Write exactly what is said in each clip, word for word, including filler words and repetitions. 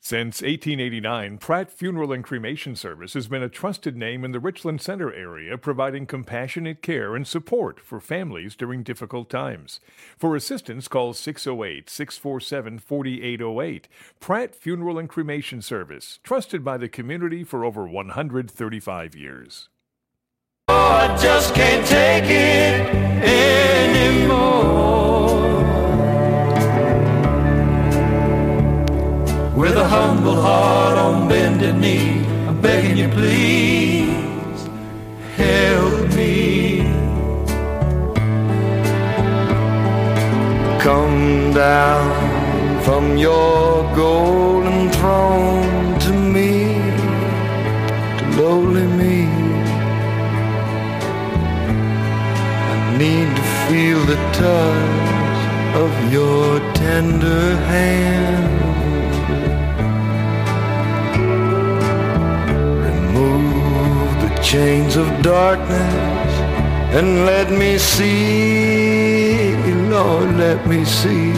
Since eighteen eighty-nine, Pratt Funeral and Cremation Service has been a trusted name in the Richland Center area, providing compassionate care and support for families during difficult times. For assistance, call six oh eight, six four seven, four eight oh eight. Pratt Funeral and Cremation Service, trusted by the community for over one hundred thirty-five years. Oh, I just can't take it anymore. With a humble heart on bended knee, I'm begging you please help me. Come down from your golden throne to me, to lowly me. I need to feel the touch of your tender hand. Chains of darkness and let me see, Lord, let me see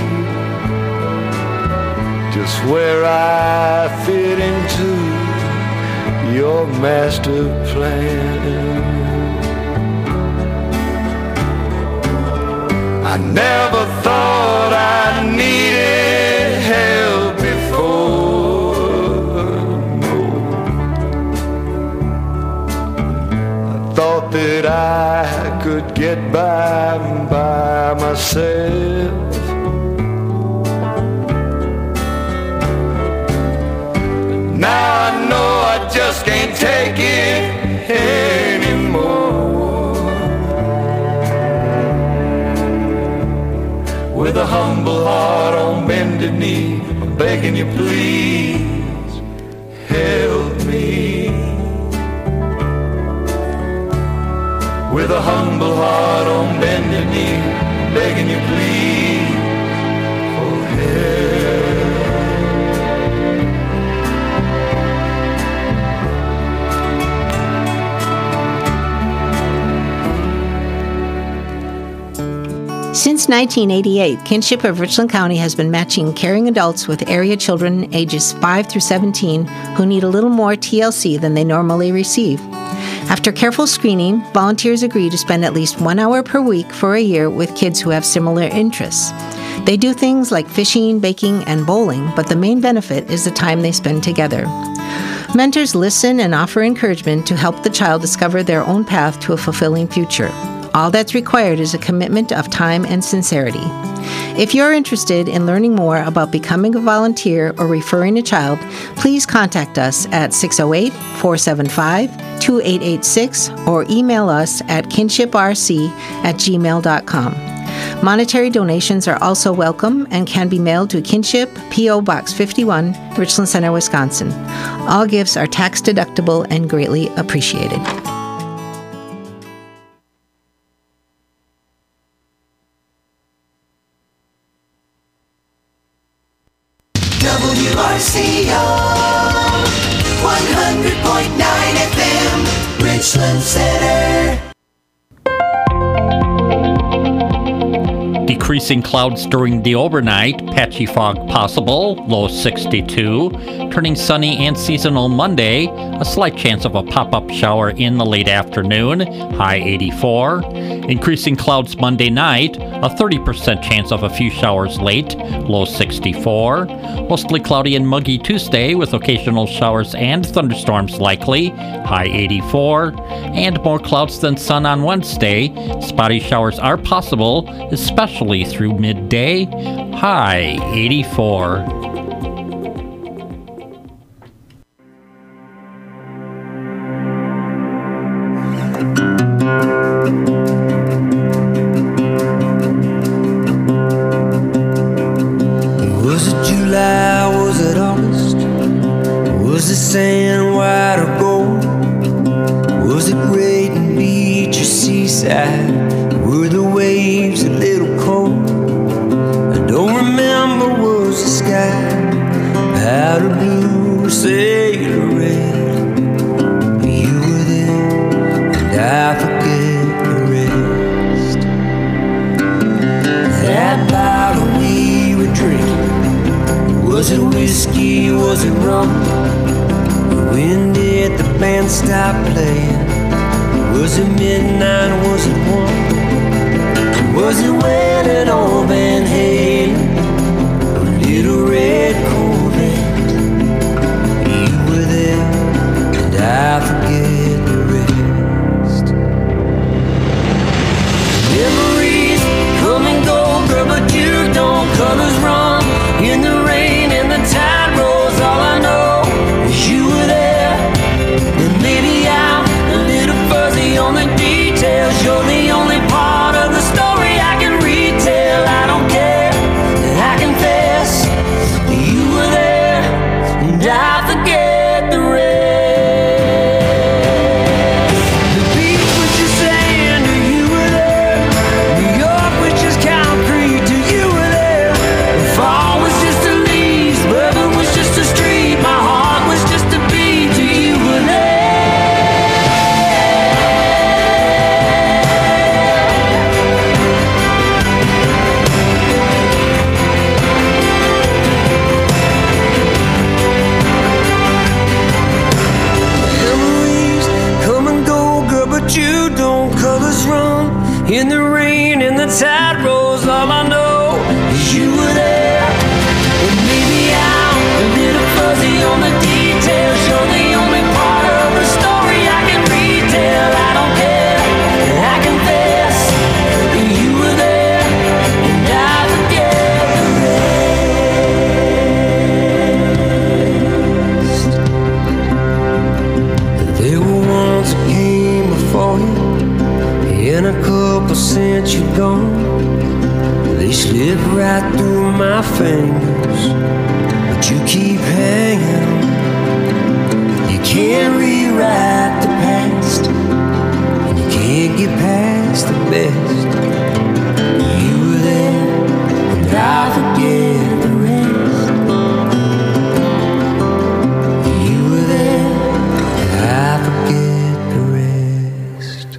just where I fit into your master plan. I never thought I needed help before. Thought that I could get by by myself. Now I know I just can't take it anymore. With a humble heart on bended knee, I'm begging you please help me. With a humble heart on bended knee, begging you please for help. Since nineteen eighty-eight, Kinship of Richland County has been matching caring adults with area children ages five through seventeen who need a little more T L C than they normally receive. After careful screening, volunteers agree to spend at least one hour per week for a year with kids who have similar interests. They do things like fishing, baking, and bowling, but the main benefit is the time they spend together. Mentors listen and offer encouragement to help the child discover their own path to a fulfilling future. All that's required is a commitment of time and sincerity. If you're interested in learning more about becoming a volunteer or referring a child, please contact us at six oh eight, four seven five, two eight eight six or email us at kinshiprc at gmail dot com. Monetary donations are also welcome and can be mailed to Kinship, P O. Box fifty-one, Richland Center, Wisconsin. All gifts are tax deductible and greatly appreciated. W R C O one hundred point nine F M, Richland Center. Decreasing clouds during the overnight, patchy fog possible, low sixty-two. Turning sunny and seasonal Monday, a slight chance of a pop-up shower in the late afternoon, high eighty-four. Increasing clouds Monday night, a thirty percent chance of a few showers late, low sixty-four. Mostly cloudy and muggy Tuesday with occasional showers and thunderstorms likely, high eighty-four. And more clouds than sun on Wednesday. Spotty showers are possible, especially through midday, high eighty-four. Was it July, was it August? Was the sand white or gold? Was it great and beach or seaside? Were the waves a little cold? I don't remember, was the sky powder blue or sailor red? You were there and I forget the rest. That bottle we were drinking, was it whiskey, was was it wrong? When did the band stop playing? Was it midnight, was it one? Was it when an old Van Halen, a little red Corvette? You were there, and I forget the rest. Memories come and go, girl, but you don't. Colors run in the rain and the tide rolls. All I know is you were there, and maybe I'm a little fuzzy on the details. You're the only part of the story I can retell. I don't care, I confess, you were there, and I forget the rest. The beach was just sand, you were there. New York was just concrete, you were there. The fall was just a leaves, Bourbon was just a street. My heart was just a beat, you were there. Memories come and go, girl, but you don't. Colors run in the rain and the tide rolls. All I know is you were there, and maybe I'm a little fuzzy on the details. You're the only part of the story I can retell. I don't care, I confess, you were there, and I forget the rest. There were ones that came before you, and a couple since you're gone. They slip right through my fingers, but you keep hanging on. You can't rewrite the past, and you can't get past the best. You were there, and I forget the rest. You were there, and I forget the rest.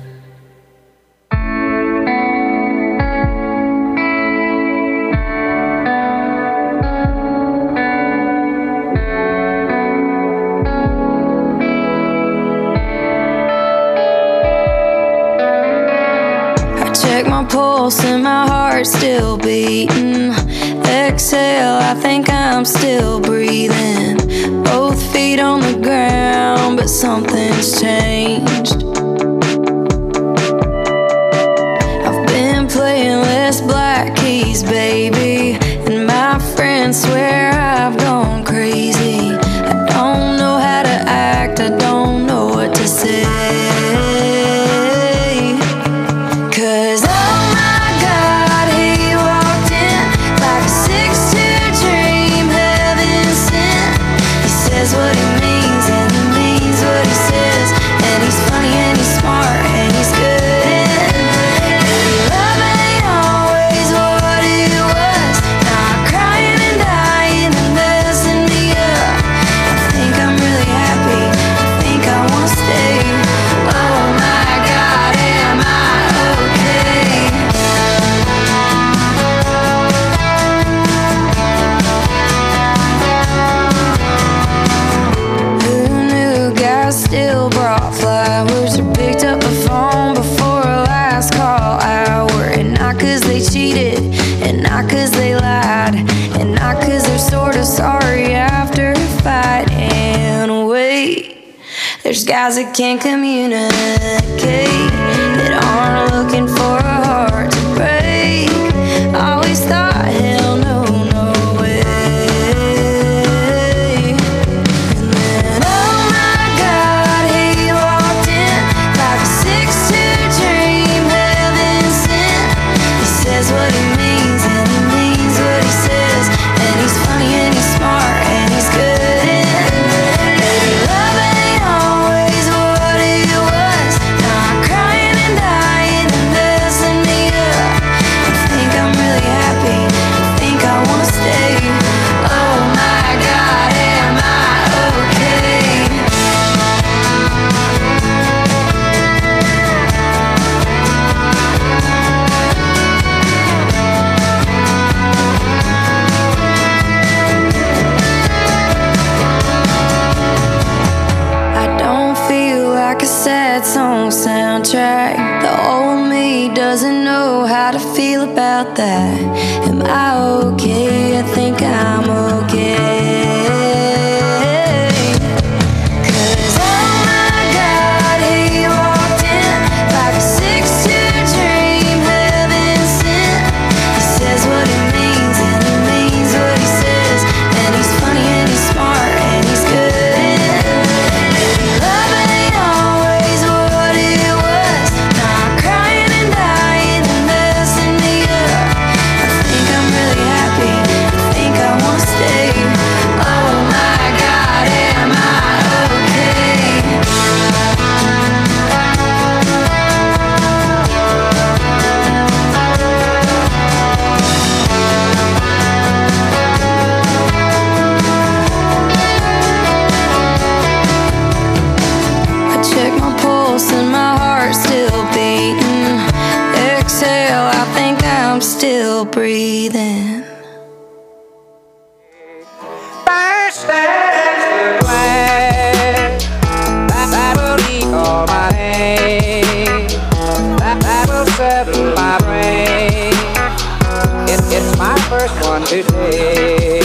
I check my pulse and my heart's still beating. Exhale, I think I'm still breathing. Both feet on the ground, but something's changed. I've been playing less black keys, baby, and my friends swear I've gone crazy. I don't know how to act, I don't know what to say. Cause oh my God, he walked in like a six two dream, heaven sent. He says what he means and he means what he says, and he's funny and he's smart and he's good. And love ain't always what it was. Now I'm crying and dying and messing me up. I think I'm really happy, I think I wanna stay. Oh my God, am I okay? Who knew guys still brought flowers or picked up the phone before a last call hour? And not cause they cheated, and not cause they lied, and not cause they're sorta sorry after a fight. And wait, there's guys that can't communicate, that aren't looking for a heart to break. Always thought, hell no, no way. And then oh my God, he walked in like a six two dream, heaven sent. He says what he means and he means what he says, and he's funny and he's smart and he's good. And baby, love ain't always what it was. Now I'm crying and dying and messing me up. still breathing. First there's the plan that, that will recall my name, that, that will settle my brain. It, it's my first one today.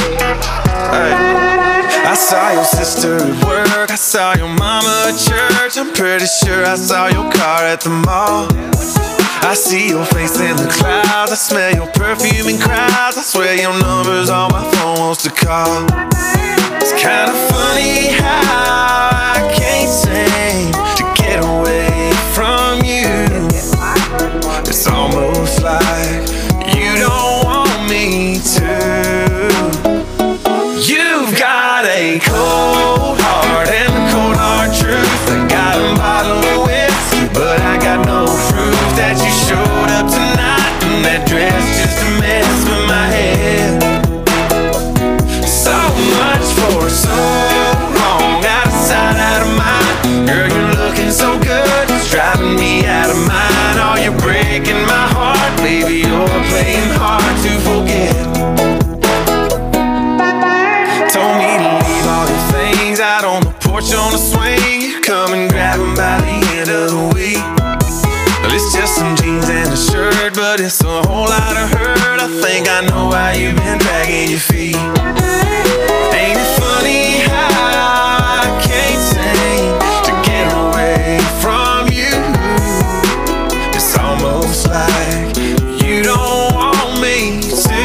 I saw your sister at work, I saw your mama at church. I'm pretty sure I saw your car at the mall. I see your face in the clouds, I smell your perfume in crowds. I swear your number's on my phone wants to call. It's kinda funny how I can't seem to get away from you. It's almost like you don't want me to. You've got a cold heart and a cold hard truth. I got a bottle of whiskey, but I got no proof that you showed up tonight in that dress just to mess with my head. So much for so long, out of sight, out of mind. Girl, you're looking so good, it's driving me out of mind. Oh, you're breaking my heart, baby, you're playing hard to forget. Told me to leave all your things out on the porch on the swing. You come and grab them by the end of the week. Well, it's just some jeans and a shirt, but it's a whole lot of hurt. I think I know why you've been dragging your feet. Ain't it funny how I can't seem to get away from you? It's almost like you don't want me to.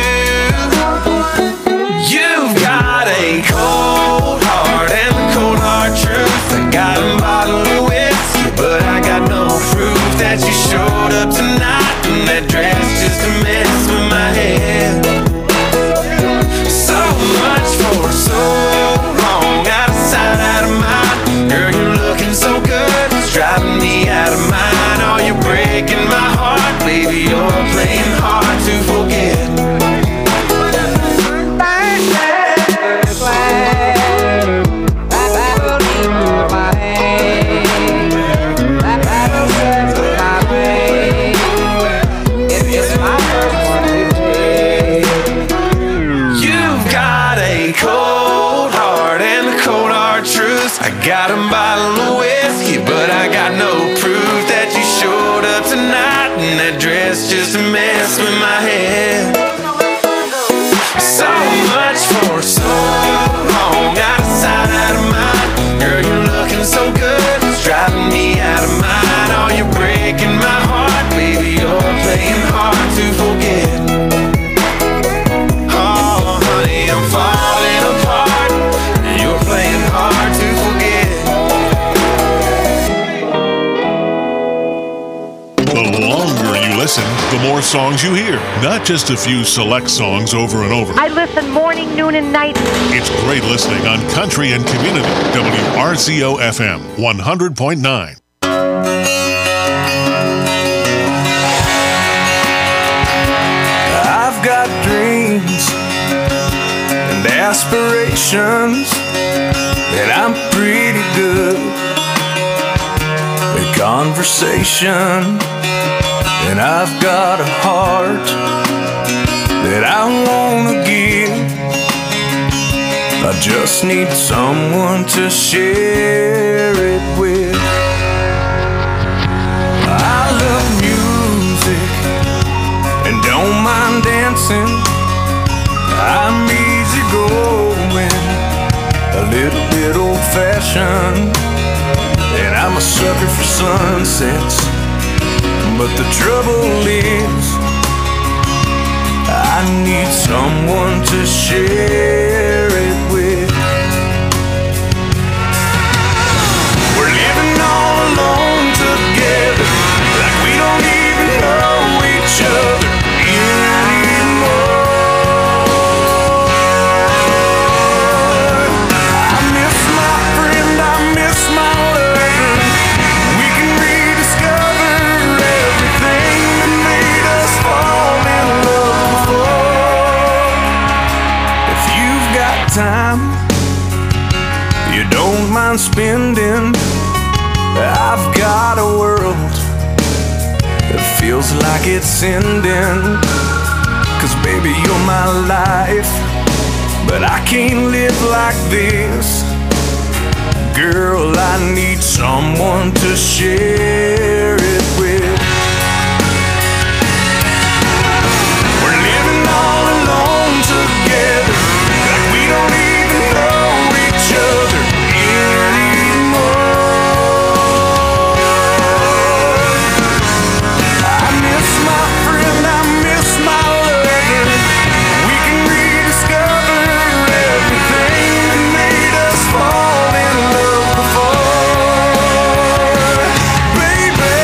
You've got a cold heart and a cold hard truth. I got a bottle of whiskey, but I got no proof that you showed up tonight in that dress just to mess with my head. So much for so long, out of sight, out of mind. Girl, you're looking so good, it's driving me out of mind. Oh, you're breaking my heart, baby, you're playing hard to forget. I got a bottle of whiskey, but I got no proof that you showed up tonight in that dress just to mess with my head. So much for so long, out of sight, out of mind. Girl, you're looking so good, it's driving me out of mind. Oh, you're breaking my heart, baby, you're playing hard to forget. Oh, honey, I'm falling apart, and you're playing hard to forget. The longer you listen, the more songs you hear. Not just a few select songs over and over. I listen morning, noon, and night. It's great listening on Country and Community. W R C O F M one hundred point nine. I've got dreams and aspirations, and I'm pretty good at conversation. And I've got a heart that I wanna give. I just need someone to share it with. I love music and don't mind dancing. I'm easy going, a little bit old-fashioned, and I'm a sucker for sunsets. But the trouble is, I need someone to share it with. We're living all alone together, like we don't even know each other anymore. I miss my friend, I miss my lover. We can rediscover everything that made us fall in love before. If you've got time you don't mind spending, I've got a world that feels like it's ending. 'cause baby, you're my life. But I can't live like this. Girl, I need someone to share it with. We're living all alone together, like we don't even know each other anymore. I miss my friend, I miss my lover. We can rediscover everything that made us fall in love before, baby.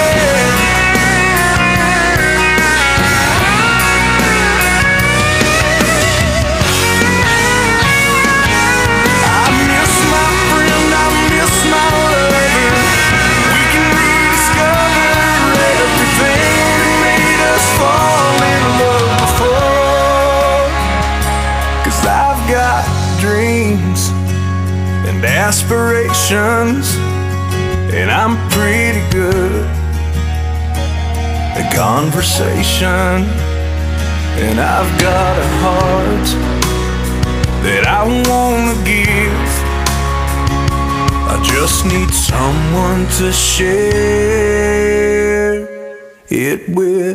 I miss my friend, I miss my lover. We can rediscover everything that made us fall in love before. 'Cause I've got dreams and aspirations, and I'm pretty good at conversation. And I've got a heart that I wanna give. I just need someone to share it with.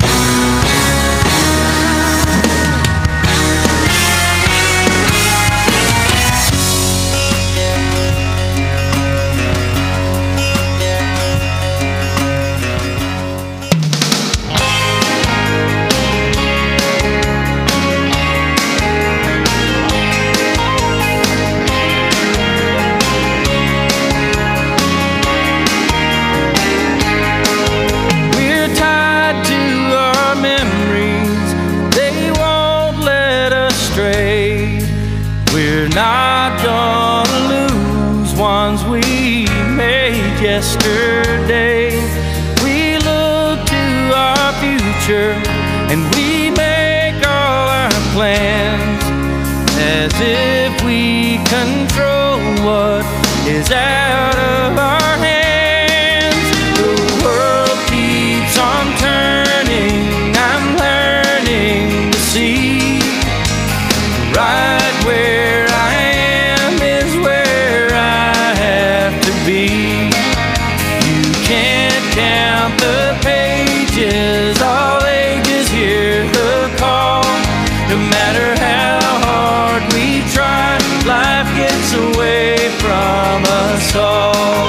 We're tied to our memories, they won't let us stray. We're not gonna lose ones we made yesterday. We look to our future and we make all our plans as if we control what is out of our hands. The world keeps on turning, I'm learning to see. Right where I am is where I have to be. You can't count the pages, all ages hear the call. No matter how hard we try, life gets away from us all.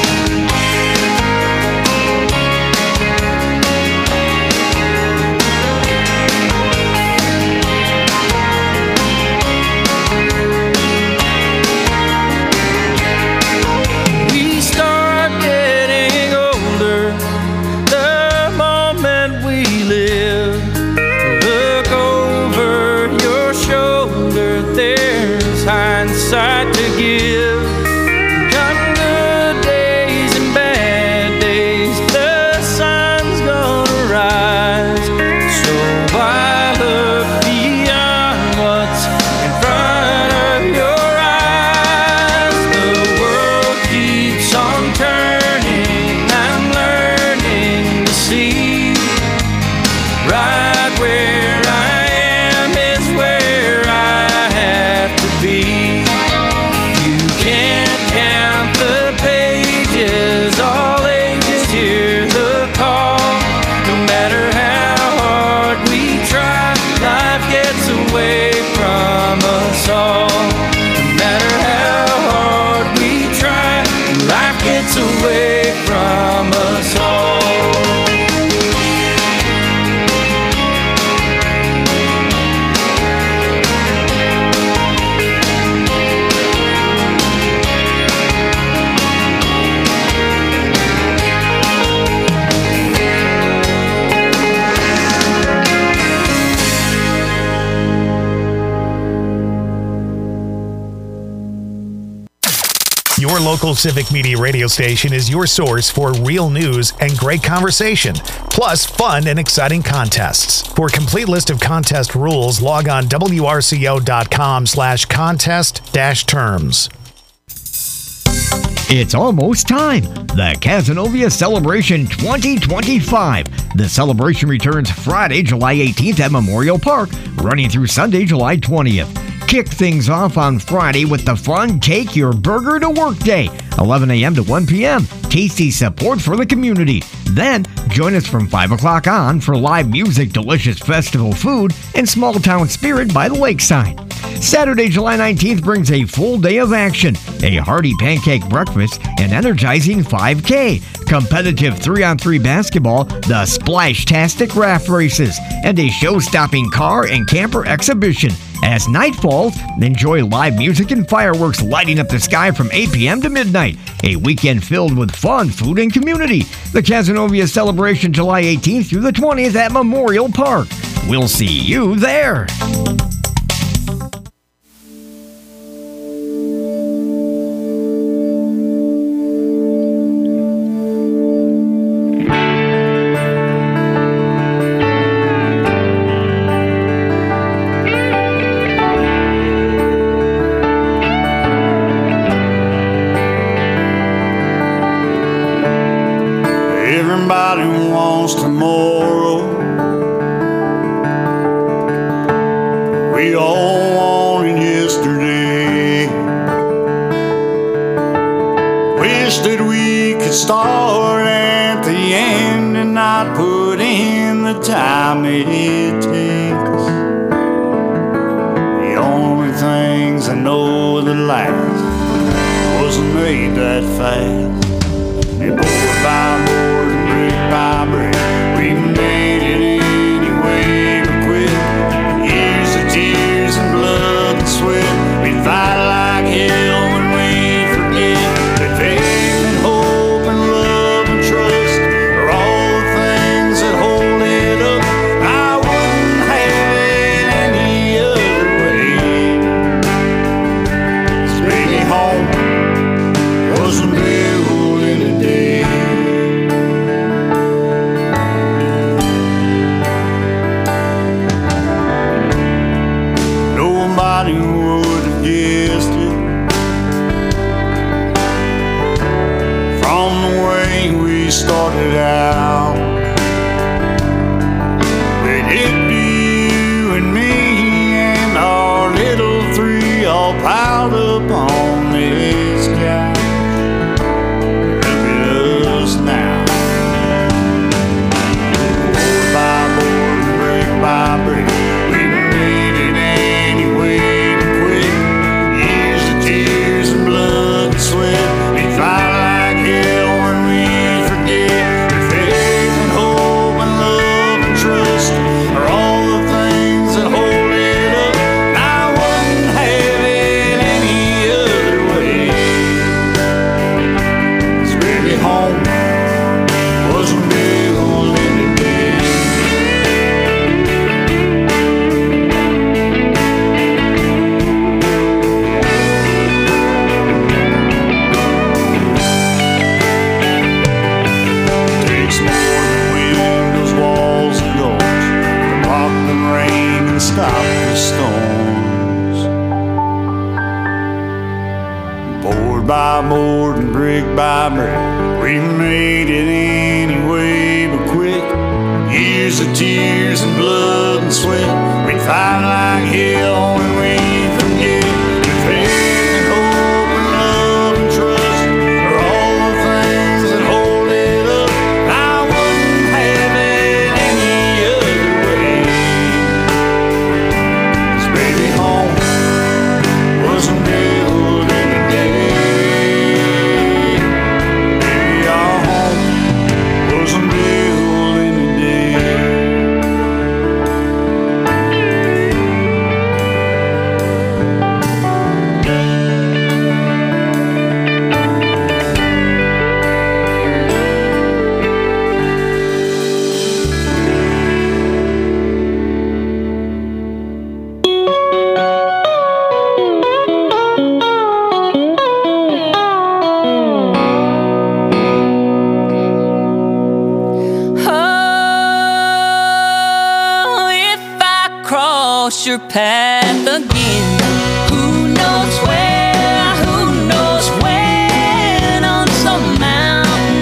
We start getting older the moment we live. Look over your shoulder, there's hindsight to give. Come good days and bad days, the sun's gonna rise. So I look beyond what's in front of your eyes. The world keeps on turning, I'm learning to see. Right where I am is where I have to be. You can't count the pages, all ages hear the call. No matter how hard we try, life gets away from us all. No matter how hard we try, life gets away from us all. Your local Civic Media radio station is your source for real news and great conversation, plus fun and exciting contests. For a complete list of contest rules, log on W R C O dot com slash contest dash terms. It's almost time. the Cazenovia Celebration twenty twenty-five. The celebration returns Friday, July eighteenth at Memorial Park, running through Sunday, July twentieth. Kick things off on Friday with the fun Take Your Burger to Work Day, eleven a.m. to one p.m. Tasty support for the community. Then, join us from five o'clock on for live music, delicious festival food, and small town spirit by the lakeside. Saturday, July nineteenth brings a full day of action, a hearty pancake breakfast, an energizing five K, competitive three on three basketball, the Splash-tastic raft races, and a show-stopping car and camper exhibition. As night falls, enjoy live music and fireworks lighting up the sky from eight p.m. to midnight. A weekend filled with fun, food, and community. The Cazenovia Celebration July eighteenth through the twentieth at Memorial Park. We'll see you there. Everybody wants tomorrow. We all wanted yesterday. Wish that we could start at the end and not put in the time it takes. The only things I know that last wasn't made that fast. And board by board and brick by brick, we made it anyway but quit. Years of tears and blood and sweat, we fight like hell when we forget that faith and hope and love and trust are all the things that hold it up. I wouldn't have it any other way. 'Cause baby, home wasn't built in a day. Nobody would have guessed it from the way we started out. With it you and me and our little three all piled up on this couch. Look at us now. Board by board, brick by brick, we made it anyway but quit. Years of tears and blood and sweat, we fight like hell when we forget that faith and hope and love and trust are all the things that hold it up. And I wouldn't have it any other way. 'Cause baby, home wasn't built in a day. Takes more than windows, walls, and doors to block the rain and stop the storms. Board by board and brick by brick, we made it anyway but quit. Years of tears and blood and sweat, we'd fight like hell when we forget that faith and hope and love and trust are all the things that hold it up. I wouldn't have it any other way. 'Cause baby, home wasn't built in a day. Baby, our home wasn't built in a day. Oh, if I cross your path again, who knows where, who knows when, on some mountain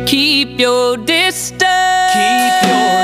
keep your distance. Keep your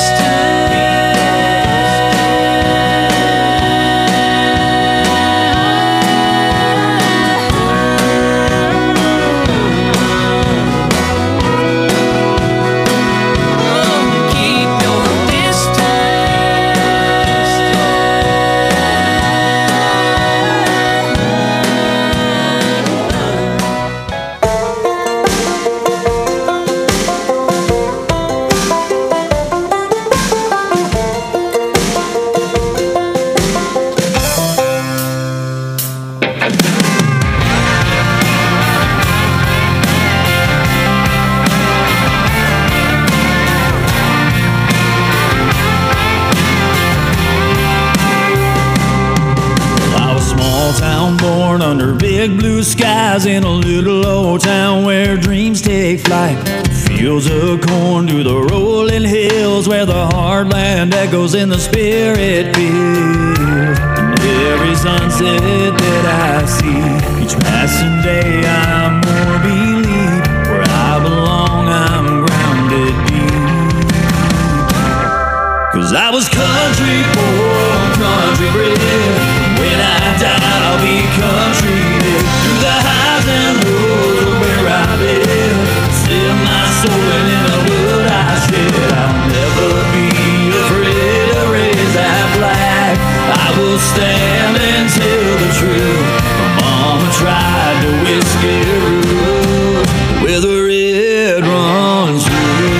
blue skies in a little old town where dreams take flight. Fields of corn to the rolling hills where the heartland echoes in the spirit feels. And every sunset that I see, each passing day I'm more believe. Where I belong, I'm grounded deep. Cause I was country born, country bred. When I die, I'll be country living. Through the highs and lows of where I've been, still my soul and in the blood I shed. I'll never be afraid to raise that flag. I will stand and tell the truth. My mama tried to whiskey roof where the red runs through.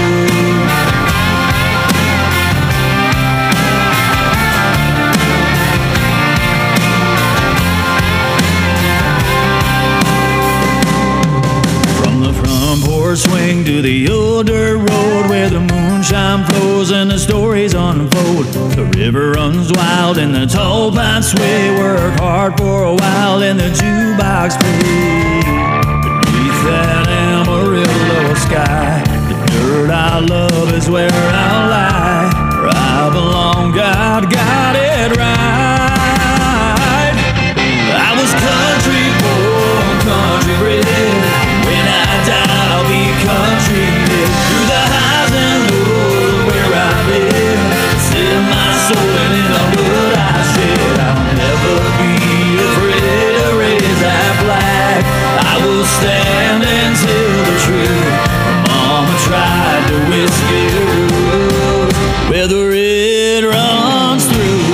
Swing to the old dirt road where the moonshine flows and the stories unfold. The river runs wild and the tall pines sway. Work hard for a while and the jukebox plays. Beneath that Amarillo sky, the dirt I love is where I'll lie. Where I belong, God got it right. I was country born, country bred. When I die, I'll be country living. Through the highs and lows where I've been, still my soul and in the blood I shed. I'll never be afraid to raise that flag. I will stand and tell the truth. Mama tried to whiskey roof where the red runs through.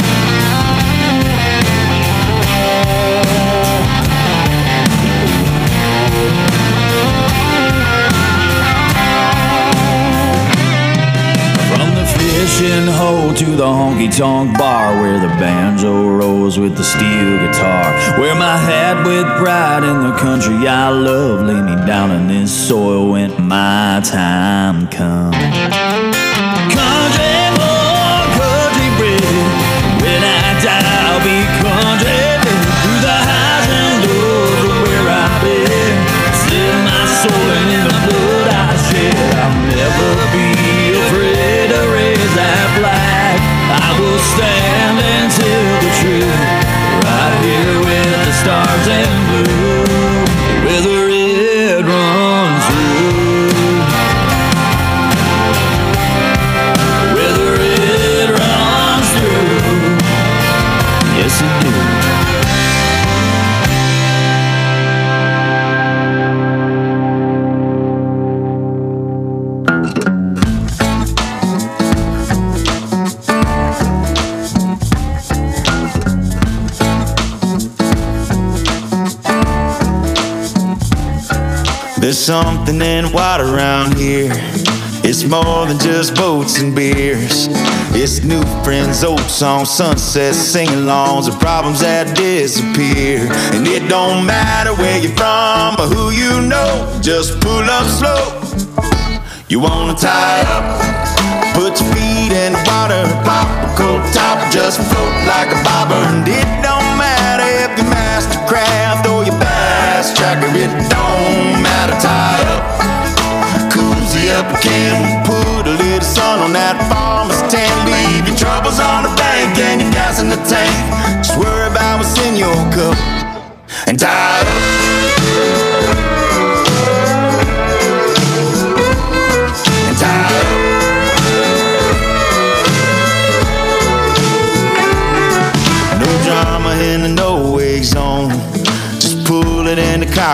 Fishing hole to the honky-tonk bar where the banjo rolls with the steel guitar. Wear my hat with pride in the country I love. Lay me down in this soil when my time comes. Country born, country bred. When I die, I'll be country bred. Through the highs and lows of where I've been, still my soul and in the blood I shed. I'll never be afraid to raise that flag. I will stand and tell the truth. Right here with the stars and blue, where the red runs through. Where the red runs through. Yes, it do. There's something in water around here. It's more than just boats and beers. It's new friends, old songs, sunsets, sing-alongs, and problems that disappear. And it don't matter where you're from or who you know, just pull up slow. You wanna tie up, put your feet in the water, pop a cold top, just float like a bobber. And it don't matter if you master craft or you bass tracker, it don't matter. Tie up, cozy up again, put a little sun on that farmer's tan. Leave your troubles on the bank and your gas in the tank. Just worry about what's in your cup and tie up.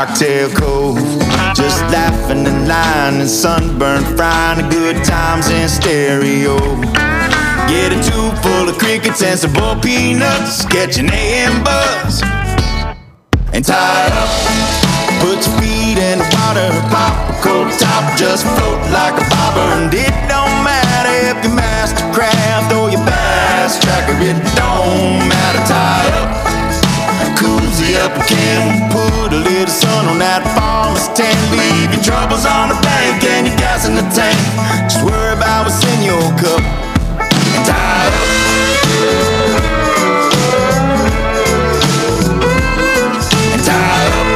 Cocktail Cove, just laughing and lying and sunburned, frying the good times in stereo. Get a tube full of crickets and some bull peanuts, catch an A M buzz, and tie it up. Put your feet in the water, pop a cold top, just float like a bobber. And it don't matter if you master craft or you bass tracker, it don't matter. Tie up, cozy up again, put a little sun on that farmer's tan. Leave your troubles on the bank and your gas in the tank. Just worry about what's in your cup and tie up. And tie up.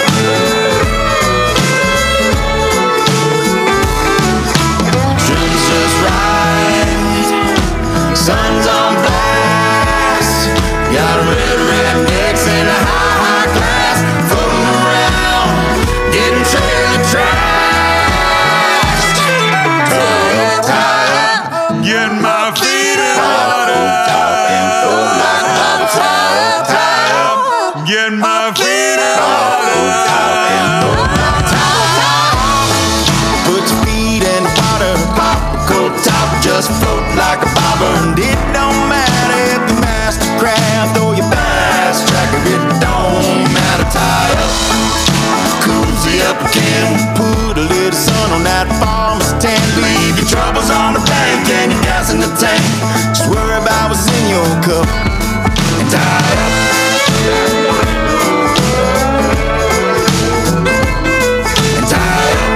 Drinks just right, sun's on blast. Got a red rednecks and a high, high class, floating around, getting trailer trashed. Tie up, tie up, get my feet in water. Tie up, tie up, get my feet in water. Put your feet in the water, pop a cold top, just float like a bobber. And it don't matter if you master craft or you bass tracker, it don't matter. Tie up, cozy up again, put a little sun on that farmer's tan. Leave your troubles on the bank and your gas in the tank. Just worry about what's in your cup and tie up. And tie up.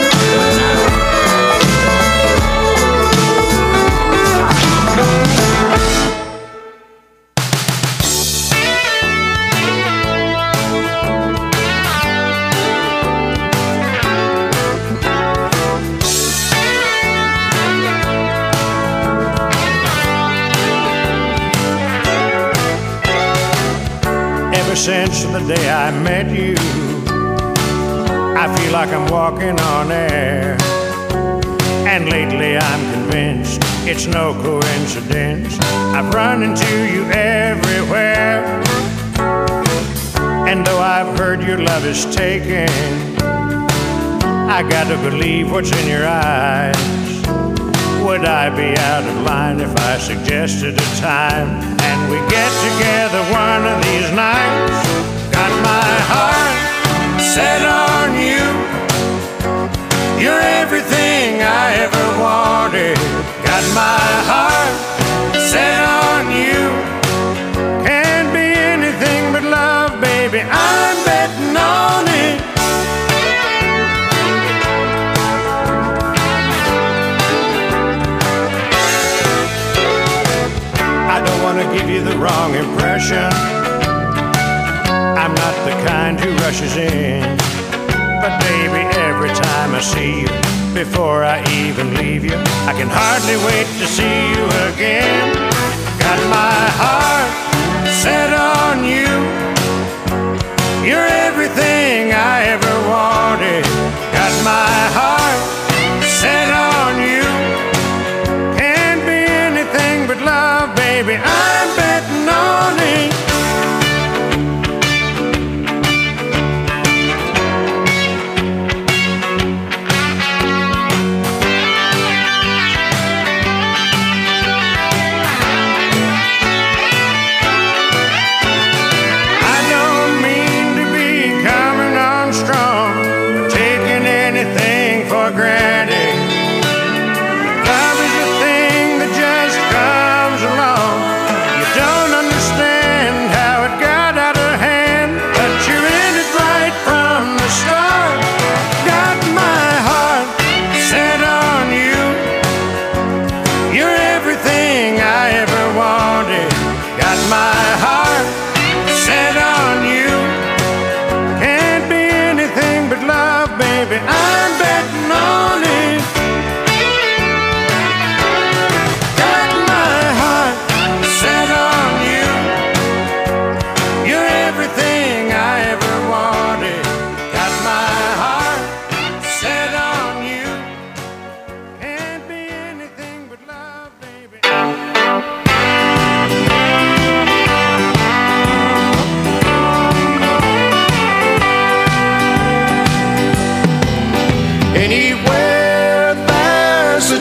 Since the day I met you, I feel like I'm walking on air. And lately I'm convinced it's no coincidence, I've run into you everywhere. And though I've heard your love is taken, I got to believe what's in your eyes. Would I be out of line if I suggested a time and we get together one of these nights? Got my heart set on you. You're everything I ever wanted. Got my heart set on you. Can't be anything but love, baby, I'm betting on it. I don't want to give you the wrong impression. I'm not the kind who rushes in. But baby, every time I see you, before I even leave you, I can hardly wait to see you again. Got my heart set on you. You're everything I ever wanted. Got my heart set on you. Can't be anything but love, baby, I'm betting on it.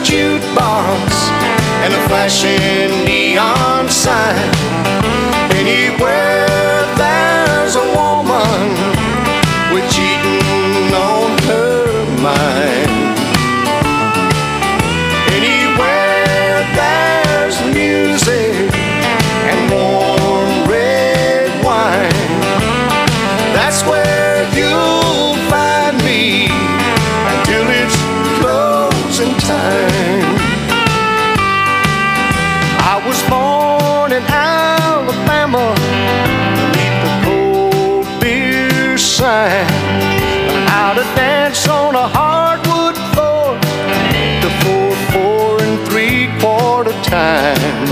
jukebox and a flashing neon sign. Anywhere there's a woman with cheating on her mind. Anywhere there's music and warm red wine, that's where you'll find me until it's closing time. I was born in Alabama beneath the cold beer sign. How to dance on a hardwood floor to four, four and three quarter time.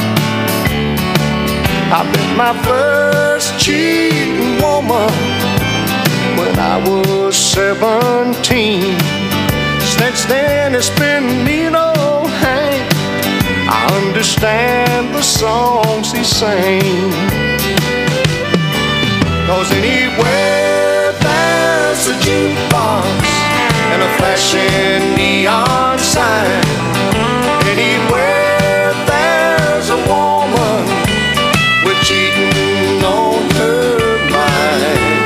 I met my first cheating woman when I was seventeen. Since then it's been me no Hank. I understand the songs he sang. 'Cause anywhere there's a jukebox and a flashing neon sign, anywhere there's a woman with cheating on her mind,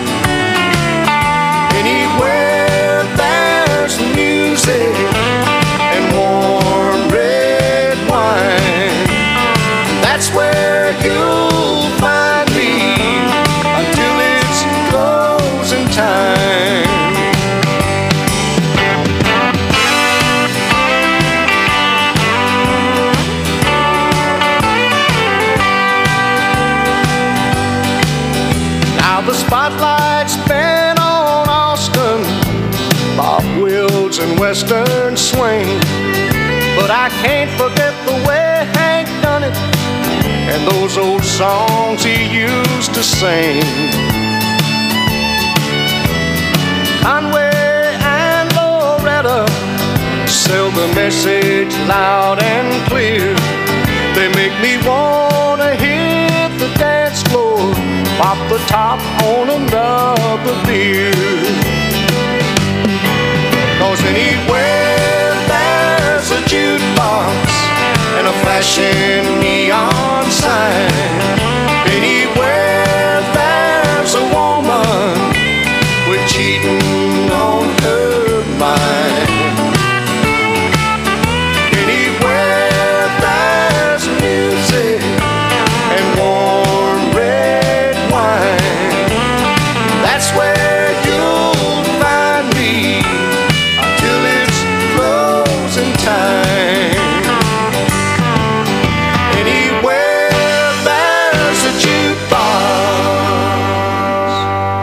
anywhere there's music and warm red wine, that's where you'll find me until it's closing time. Now the spotlight's been on Austin, Bob Wills and Western Swing, but I can't forget the way Hank done it and those old songs he used to sing. Conway and Loretta sell the message loud and clear. They make me wanna hit the dance floor, pop the top on another beer. 'Cause anywhere there's a jukebox and a flashing neon sign, anywhere there's a woman with cheating on her mind, anywhere there's music and warm red wine, that's where you'll find me until it's closing time. Anywhere there's a jukebox.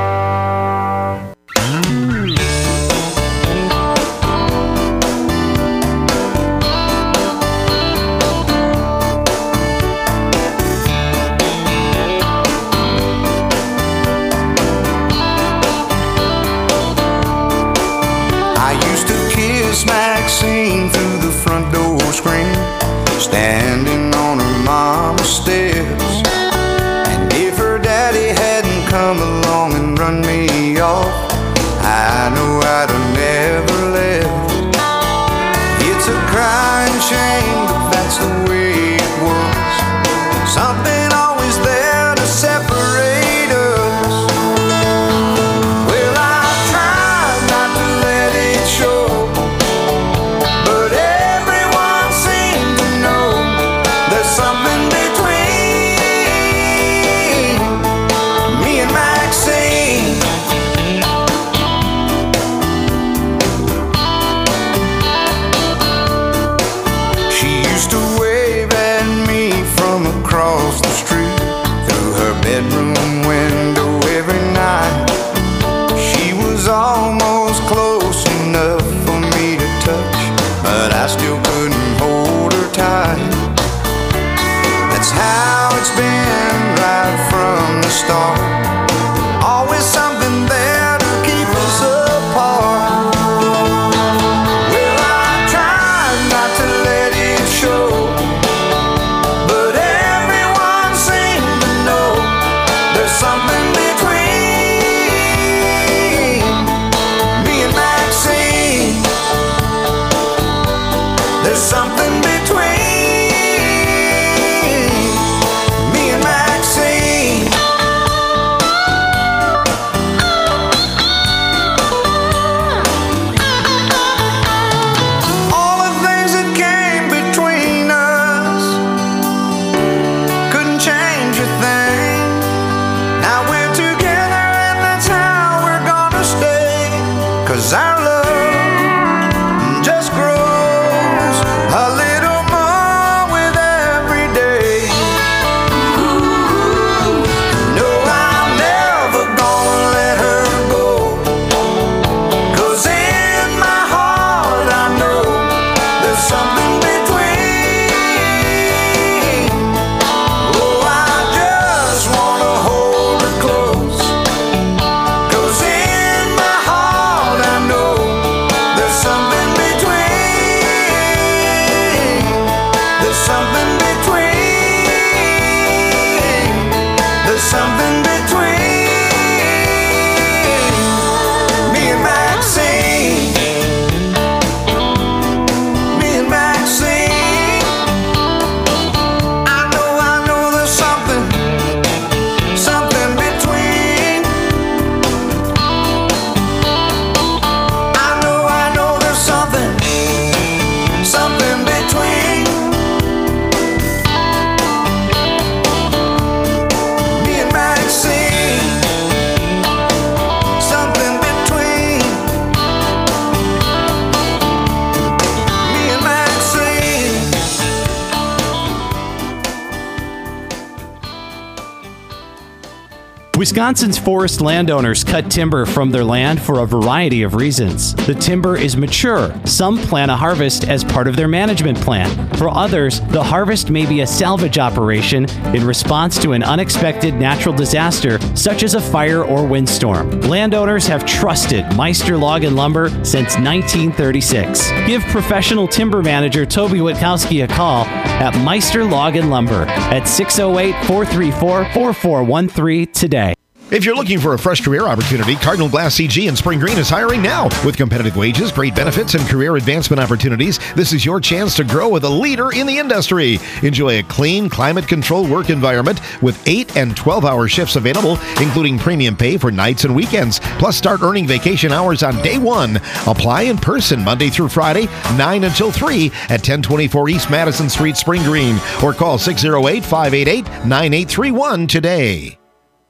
I used to kiss Maxine through the front door screen, standing on her mama's steps. And if her daddy hadn't come along and run me off, I know I'd have never left. It's a crying shame, but that's the way it was. Something always there to separate us. Well, I tried not to let it show, but everyone seemed to know there's something between me and Maxine. She used to wave at me from across the street through her bedroom window every night. She was almost close enough for me to touch, but I still couldn't hold her tight. That's how it's been right from the start. Always something there to keep us apart. Well, I tried not to let it show, but everyone seemed to know there's something between me and Maxine. 'cause our love just grows a little more with every day. No, I'm never gonna let her go, 'cause in my heart I know there's something between. Oh, I just wanna hold her close, 'cause in my heart I know there's something between. There's something between. There's something between me and Maxine. Me and Maxine. I know, I know there's something, something between. I know, I know there's something, something between me and Maxine. Something between me and Maxine. Wisconsin's forest landowners cut timber from their land for a variety of reasons. The timber is mature. Some plan a harvest as part of their management plan. For others, the harvest may be a salvage operation in response to an unexpected natural disaster, such as a fire or windstorm. Landowners have trusted Meister Log and Lumber since nineteen thirty-six. Give professional timber manager Toby Witkowski a call at Meister Log and Lumber at six oh eight, four three four, four four one three today. If you're looking for a fresh career opportunity, Cardinal Glass C G in Spring Green is hiring now. With competitive wages, great benefits, and career advancement opportunities, this is your chance to grow with a leader in the industry. Enjoy a clean, climate-controlled work environment with eight and twelve-hour shifts available, including premium pay for nights and weekends. Plus, start earning vacation hours on day one. Apply in person Monday through Friday, nine until three at ten twenty-four East Madison Street, Spring Green, or call six oh eight, five eight eight, nine eight three one today.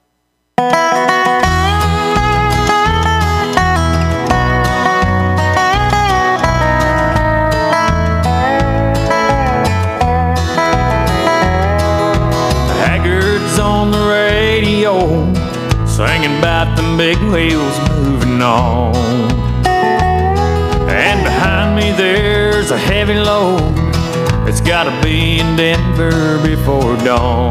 Haggard's on the radio, singing about the big wheels moving on. And behind me there's a heavy load. It's gotta be in Denver before dawn.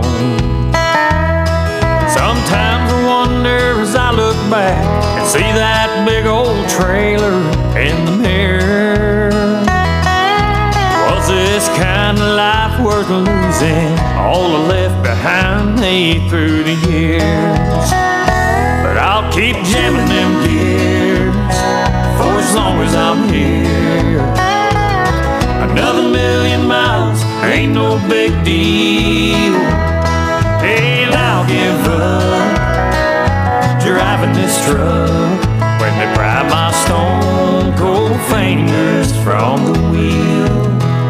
Sometimes I wonder as I look back and see that big old trailer in the mirror. Was this kind of life worth losing? All I left behind me through the years. But I'll keep jamming them gears for as long as I'm here. Another million miles ain't no big deal. And I'll give up driving this truck when they pry my stone cold fingers from the wheel.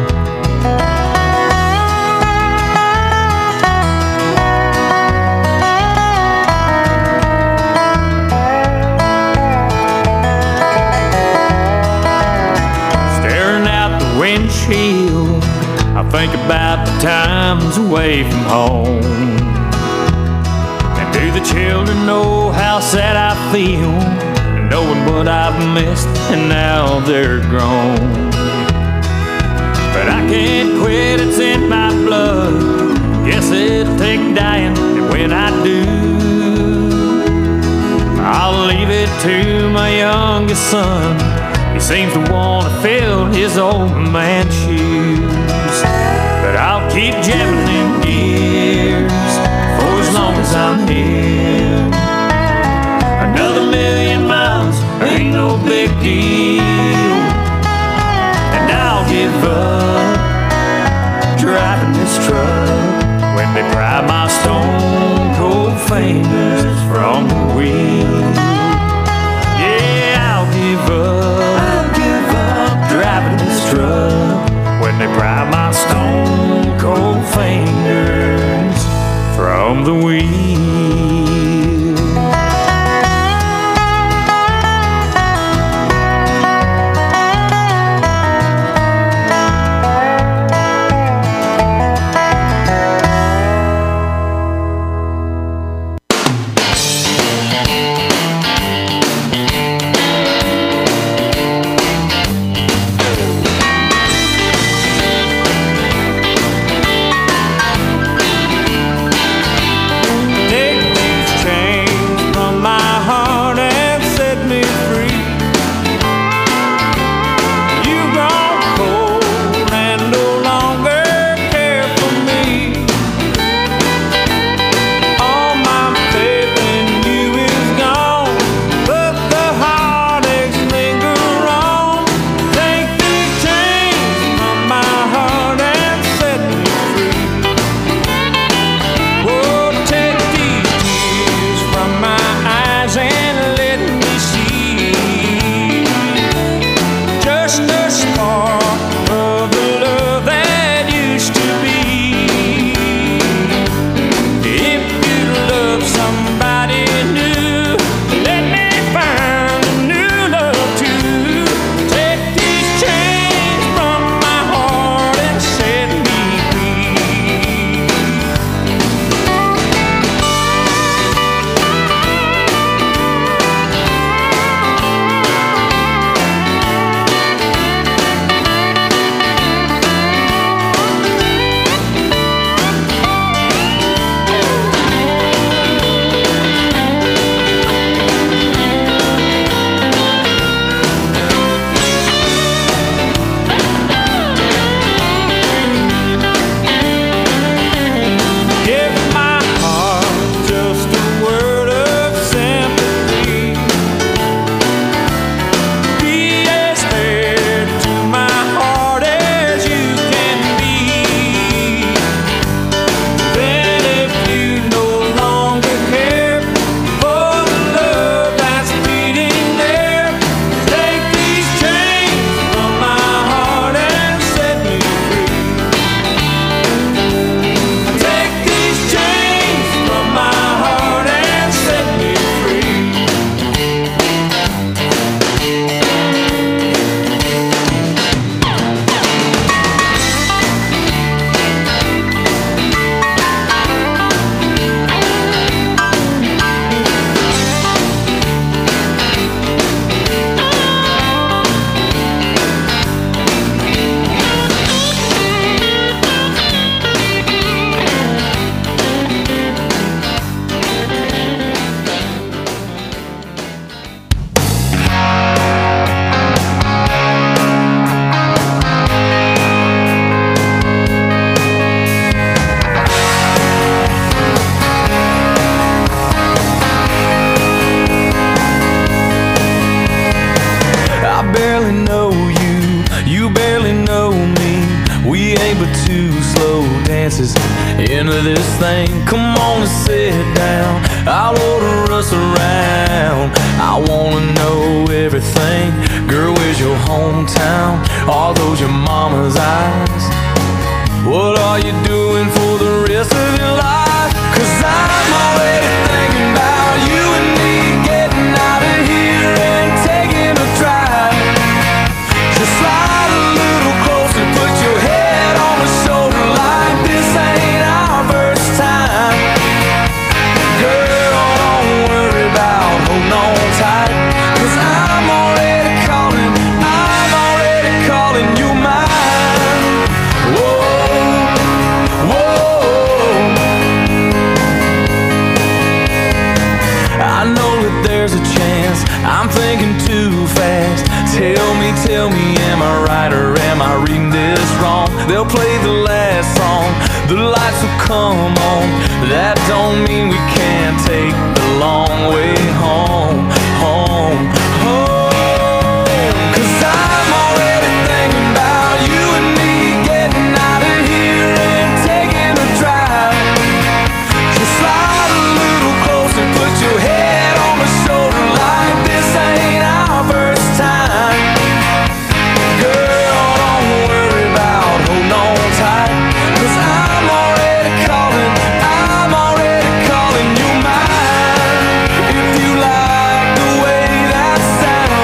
Staring out the windshield, I think about the times away from home. And do the children know how sad I feel, knowing what I've missed and now they're grown? But I can't quit, it's in my blood. Guess it'll take dying, and when I do, I'll leave it to my youngest son. He seems to want to fill his old man's shoes. But I'll keep jamming them gears for as long as I'm here. Another million miles ain't no big deal. And I'll give up driving this truck when they pry my stone cold fingers from the wheel. Yeah, I'll give up, I'll give up driving this truck when they pry my stone cold fingers from the wheel. barely know you, you barely know me. We ain't but two slow dances into this thing. Come on and sit down, I'll order us around. I wanna know everything. Girl, where's your hometown? Are those your mama's eyes? What are you doing for the rest of your life? Cause I'm already thinking about you and me getting out of here and taking a drive. Just slide a little closer, put your head on my shoulder like this ain't our first time. Girl, don't worry about holding on tight, cause I'm already calling, I'm already calling you mine. Whoa. I know that there's a chance I'm thinking too fast. Tell me, tell me, am I right or am I reading this wrong? They'll play the last song, the lights will come on. That don't mean we can't take the long way home, home, home. Cause I'm already thinking about you and me getting out of here and taking a drive. Just slide a little closer, put your head on my shoulder like this ain't our first time. Girl, don't worry about holding on tight, cause I'm already calling, I'm already calling you mine. If you like the way that sounds,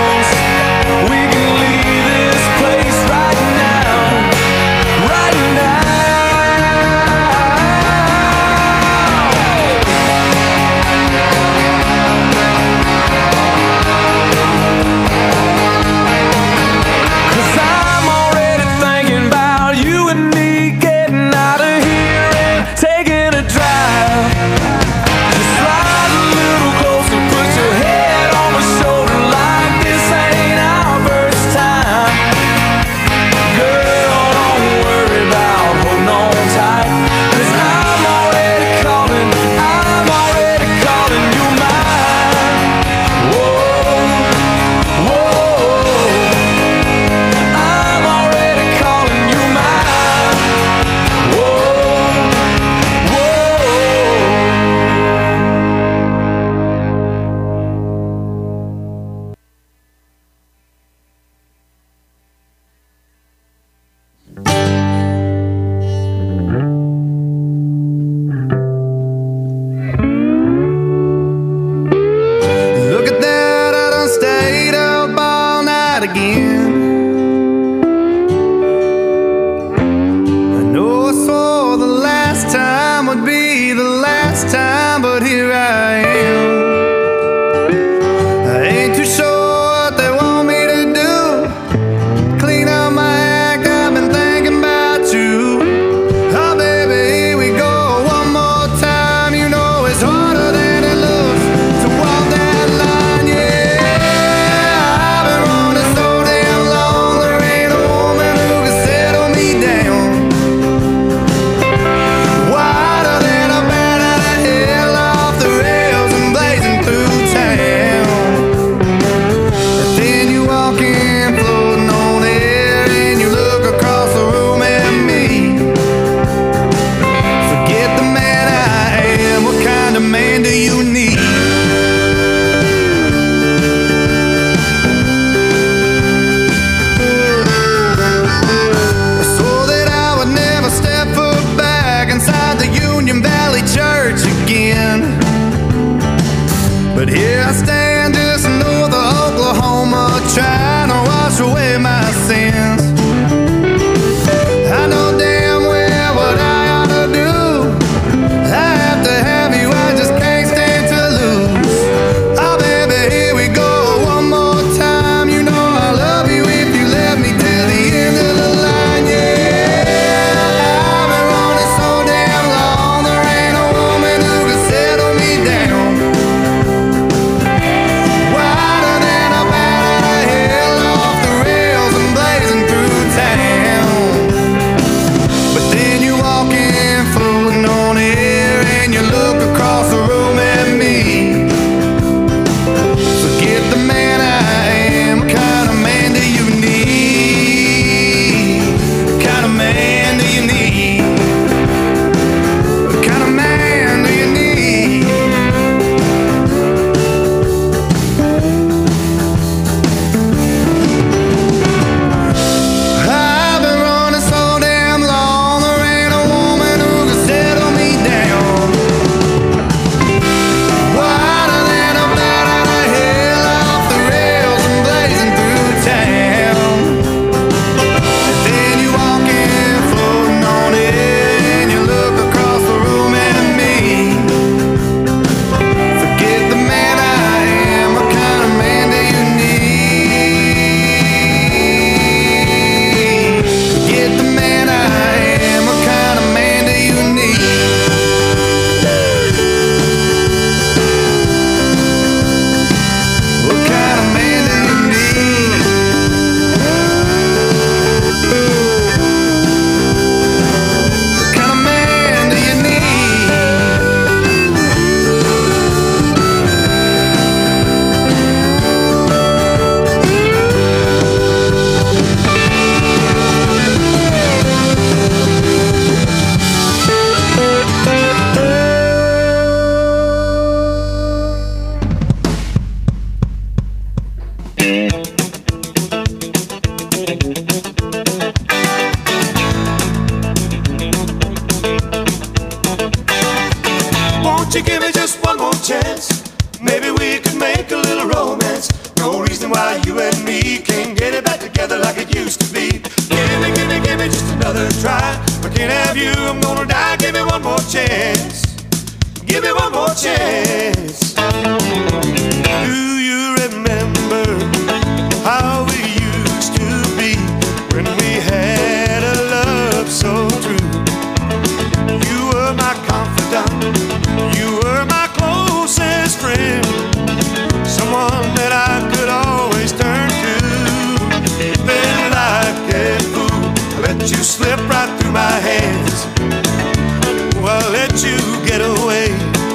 together like it used to be. Give me, give me, give me just another try. If I can't have you, I'm gonna die. Give me one more chance. Give me one more chance. Do you remember how we used to be when we had a love so true? You were my confidant, you were my closest friend, someone that I could always turn to. Then like a fool, I let you slip right through my hands. Oh, I let you get away.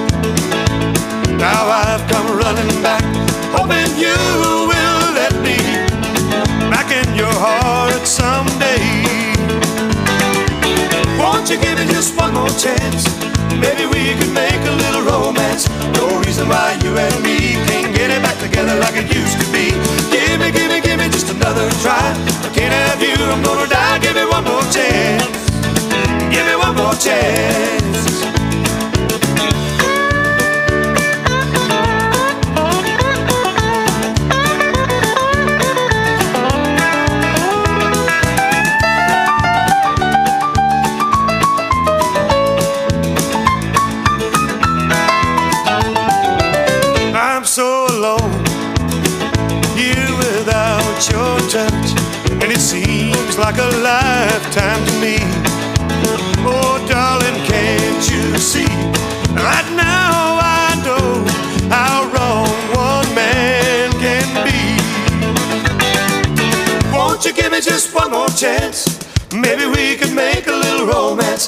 Now I've come running back, hoping you will let me back in your heart someday. Won't you give me just one more chance? Maybe we could make a little romance. No reason why you and me can't get it back together like it used to be. Give me, give me, give me just another try. I can't have you, I'm gonna die. Give me one more chance. Give me one more chance. So alone, here without your touch, and it seems like a lifetime to me. Oh, darling, can't you see? Right now I know how wrong one man can be. Won't you give me just one more chance? Maybe we could make a little romance.